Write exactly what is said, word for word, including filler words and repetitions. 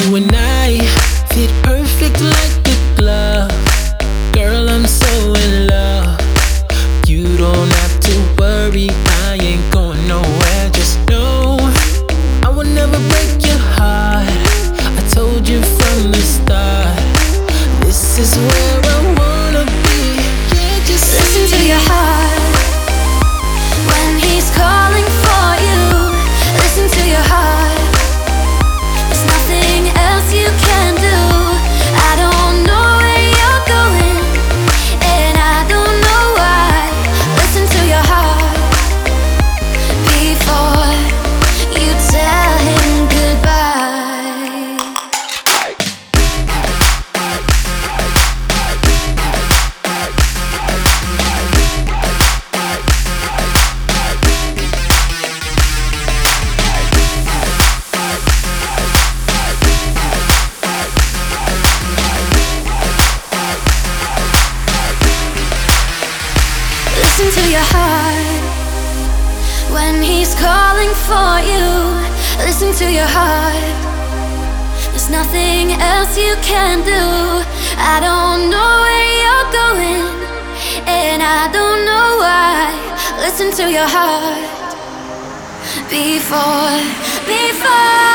You and I fit perfect like a glove. Girl, I'm so in love. You don't have to worry, I ain't going nowhere. Just know I will never break your heart. I told you from the start, this is where I wanna be. Yeah, just listen to your heart when he's calling for you. Listen to your heart. There's nothing else you can do. I don't know where you're going, and I don't know why. Listen to your heart before you tell him goodbye. Listen to your heart when he's calling for you. Listen to your heart. There's nothing else you can do. I don't know where you're going, and I don't know why. Listen to your heart before, before